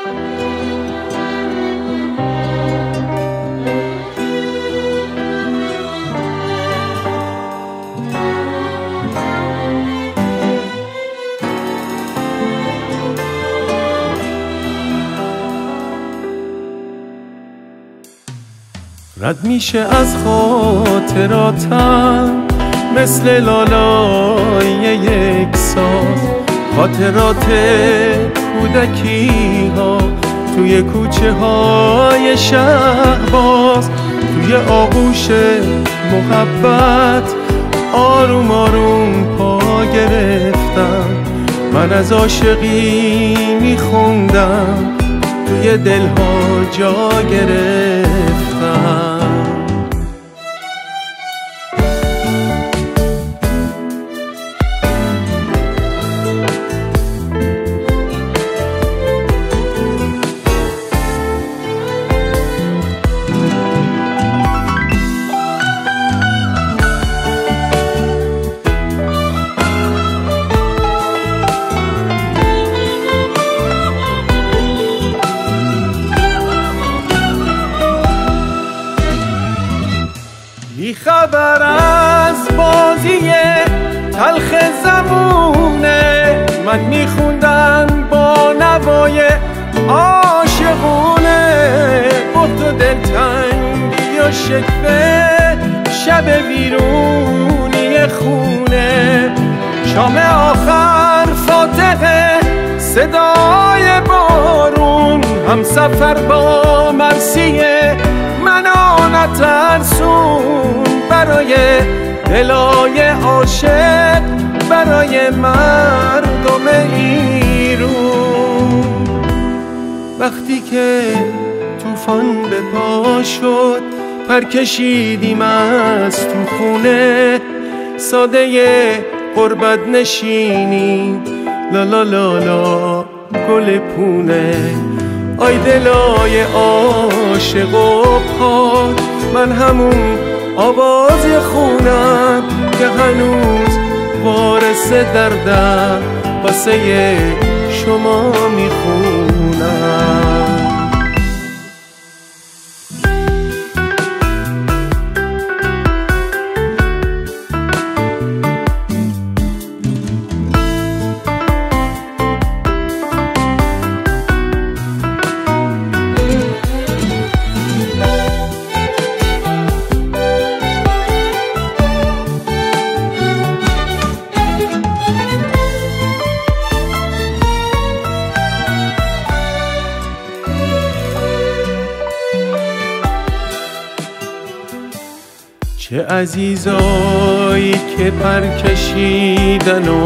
رد میشه از خاطراتم مثل لالای یک ساز، خاطرات کودکی ها توی کوچه های شهباز، توی آغوش محبت آروم آروم پا گرفتم. من از عاشقی میخوندم، توی دلها جا گرفتم. بی خبر از بازی تلخ زمونه، من میخوندم با نوای عاشقونه. بغض و دلتنگی و شکوه، شب ویرونی خونه. شام آخر فاتحه، صدای بارون، هم سفر با مرثیه منو نترسون. برای دلای عاشق، برای مردم ایرون. وقتی که طوفان به پا شد، پر کشیدیم از تو خونه. ساده غربت نشینیم، لا لا لا لا گل پونه. آی دلای عاشق و پاک، من همون آواز خونم که هنوز وارث دردم واسه شما میخونم. چه عزیزایی که پر کشیدن و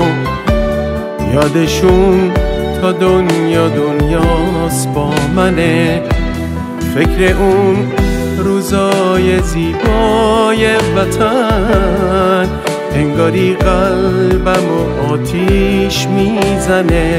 یادشون تا دنیا دنیاست با منه. فکر اون روزای زیبای وطن، انگاری قلبم و آتیش میزنه.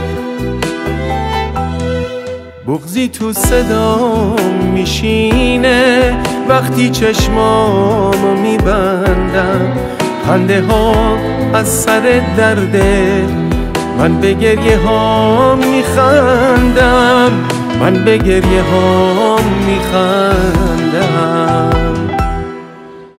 بغضی تو صدام میشینه وقتی چشمامو میبندم. خنده ها از سر درده، من به گریه هام میخندم. من به گریه هام میخندم.